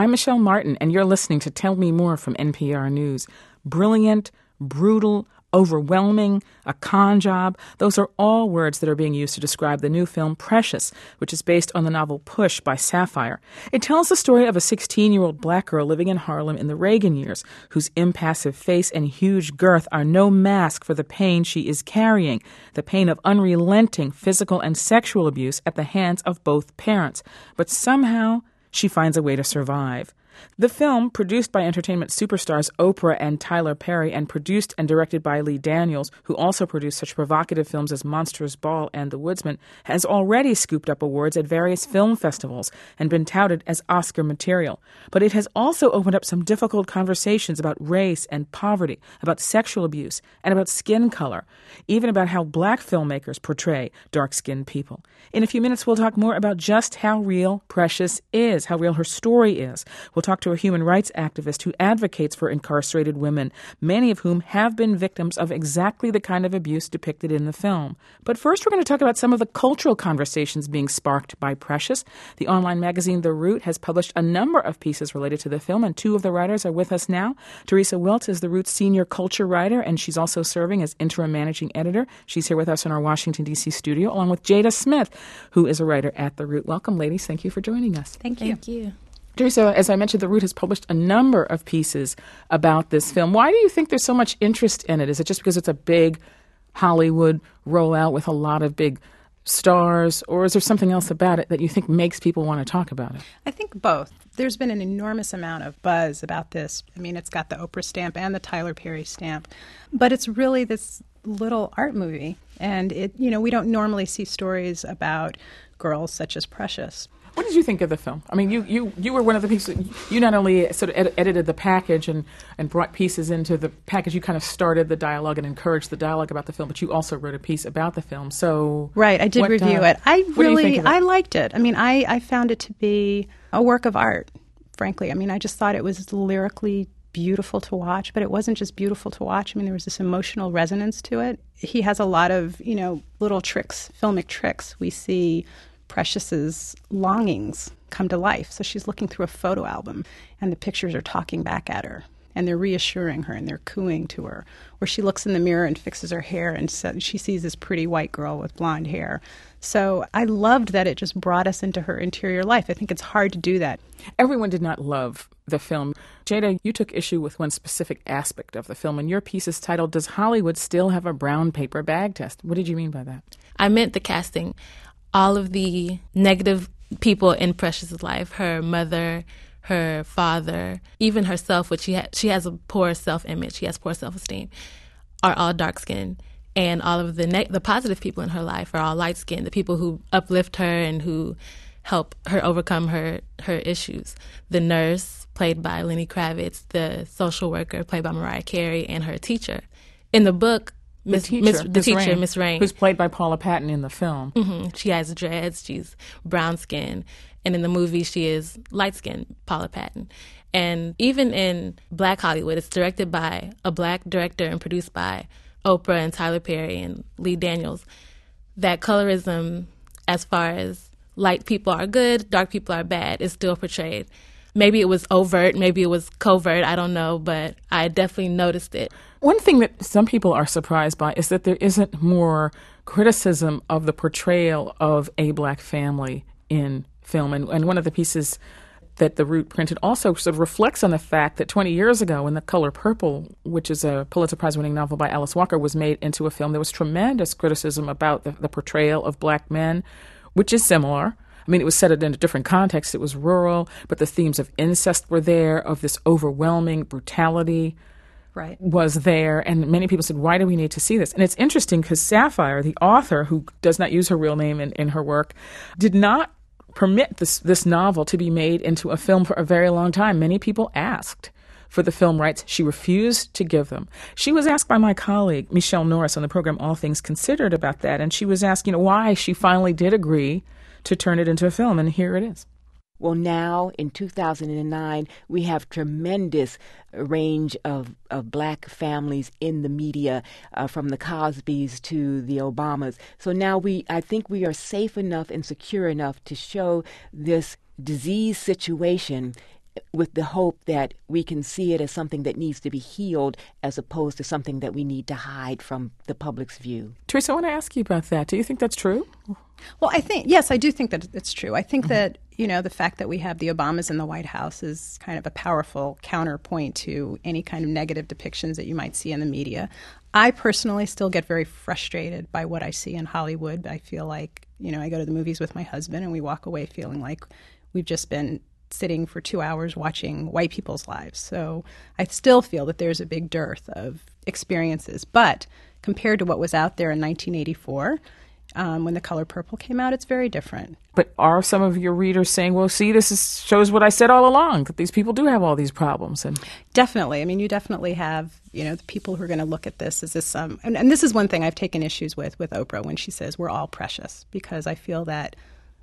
I'm Michelle Martin, and you're listening to Tell Me More from NPR News. Brilliant, brutal, overwhelming, a con job, those are all words that are being used to describe the new film Precious, which is based on the novel Push by Sapphire. It tells the story of a 16-year-old black girl living in Harlem in the Reagan years, whose impassive face and huge girth are no mask for the pain she is carrying, the pain of unrelenting physical and sexual abuse at the hands of both parents. But somehow, she finds a way to survive. The film, produced by entertainment superstars Oprah and Tyler Perry and produced and directed by Lee Daniels, who also produced such provocative films as Monsters Ball and The Woodsman, has already scooped up awards at various film festivals and been touted as Oscar material. But it has also opened up some difficult conversations about race and poverty, about sexual abuse, and about skin color, even about how black filmmakers portray dark-skinned people. In a few minutes, we'll talk more about just how real Precious is, how real her story is. We'll talk to a human rights activist who advocates for incarcerated women, many of whom have been victims of exactly the kind of abuse depicted in the film. But first, we're going to talk about some of the cultural conversations being sparked by Precious. The online magazine The Root has published a number of pieces related to the film, and two of the writers are with us now. Teresa Wilt is The Root's senior culture writer, and she's also serving as interim managing editor. She's here with us in our Washington, D.C. studio, along with Jada Smith, who is a writer at The Root. Welcome, ladies. Thank you for joining us. Thank you. Teresa, as I mentioned, The Root has published a number of pieces about this film. Why do you think there's so much interest in it? Is it just because it's a big Hollywood rollout with a lot of big stars, or is there something else about it that you think makes people want to talk about it? I think both. There's been an enormous amount of buzz about this. I mean, it's got the Oprah stamp and the Tyler Perry stamp, but it's really this little art movie. And we don't normally see stories about girls such as Precious. What did you think of the film? I mean, you were one of the people. You not only sort of edited the package and brought pieces into the package, you kind of started the dialogue and encouraged the dialogue about the film, but you also wrote a piece about the film. So right, I did review it. I liked it. I mean, I found it to be a work of art, frankly. I mean, I just thought it was lyrically beautiful to watch, but it wasn't just beautiful to watch. I mean, there was this emotional resonance to it. He has a lot of, little tricks, filmic tricks. We see Precious's longings come to life. So she's looking through a photo album, and the pictures are talking back at her, and they're reassuring her, and they're cooing to her. Or she looks in the mirror and fixes her hair, and she sees this pretty white girl with blonde hair. So I loved that it just brought us into her interior life. I think it's hard to do that. Everyone did not love the film. Jada, you took issue with one specific aspect of the film, and your piece is titled, "Does Hollywood Still Have a Brown Paper Bag Test?" What did you mean by that? I meant the casting. All of the negative people in Precious's life, her mother, her father, even herself, which she has a poor self-image, she has poor self-esteem, are all dark-skinned. And all of the positive people in her life are all light-skinned, the people who uplift her and who help her overcome her issues. The nurse, played by Lenny Kravitz, the social worker, played by Mariah Carey, and her teacher. In the book, the teacher, Miss Rain, who's played by Paula Patton in the film. Mm-hmm. She has dreads. She's brown skin, and in the movie, she is light skinned, Paula Patton. And even in Black Hollywood, it's directed by a black director and produced by Oprah and Tyler Perry and Lee Daniels. That colorism, as far as light people are good, dark people are bad, is still portrayed. Maybe it was overt, maybe it was covert, I don't know, but I definitely noticed it. One thing that some people are surprised by is that there isn't more criticism of the portrayal of a black family in film. And one of the pieces that The Root printed also sort of reflects on the fact that 20 years ago, when The Color Purple, which is a Pulitzer Prize-winning novel by Alice Walker, was made into a film, there was tremendous criticism about the portrayal of black men, which is similar. I mean, it was set in a different context. It was rural, but the themes of incest were there, of this overwhelming brutality was there. And many people said, why do we need to see this? And it's interesting because Sapphire, the author, who does not use her real name in her work, did not permit this novel to be made into a film for a very long time. Many people asked for the film rights. She refused to give them. She was asked by my colleague, Michelle Norris, on the program All Things Considered about that. And she was asked, why she finally did agree to turn it into a film, and here it is. Well, now, in 2009, we have tremendous range of black families in the media, from the Cosbys to the Obamas. So now I think we are safe enough and secure enough to show this disease situation with the hope that we can see it as something that needs to be healed as opposed to something that we need to hide from the public's view. Teresa, I want to ask you about that. Do you think that's true? Well, yes, I do think that it's true. I think that, the fact that we have the Obamas in the White House is kind of a powerful counterpoint to any kind of negative depictions that you might see in the media. I personally still get very frustrated by what I see in Hollywood. I feel like, I go to the movies with my husband and we walk away feeling like we've just been sitting for 2 hours watching white people's lives. So I still feel that there's a big dearth of experiences. But compared to what was out there in 1984, when The Color Purple came out, it's very different. But are some of your readers saying, well, see, shows what I said all along, that these people do have all these problems? Definitely. I mean, you definitely have, the people who are going to look at this as this, and this is one thing I've taken issues with Oprah when she says we're all precious, because I feel that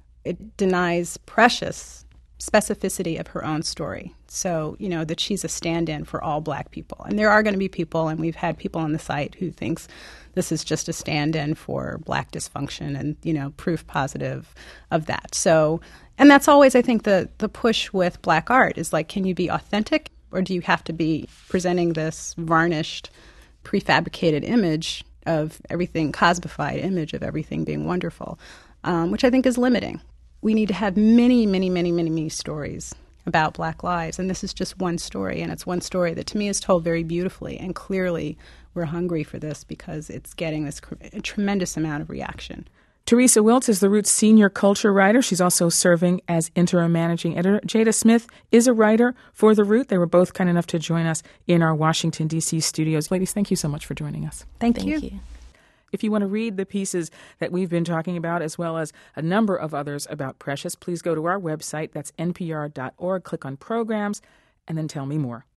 it denies Precious specificity of her own story. So, that she's a stand-in for all Black people. And there are going to be people, and we've had people on the site who thinks this is just a stand-in for Black dysfunction and, proof positive of that. So, and that's always, I think, the push with Black art is like, can you be authentic, or do you have to be presenting this varnished, prefabricated image of everything, cosmified image of everything being wonderful, which I think is limiting. We need to have many, many, many, many, many stories about Black lives. And this is just one story. And it's one story that to me is told very beautifully. And clearly we're hungry for this because it's getting this tremendous amount of reaction. Teresa Wilts is The Root's senior culture writer. She's also serving as interim managing editor. Jada Smith is a writer for The Root. They were both kind enough to join us in our Washington, D.C. studios. Ladies, thank you so much for joining us. Thank you. If you want to read the pieces that we've been talking about, as well as a number of others about Precious, please go to our website. That's npr.org. Click on Programs, and then tell me more.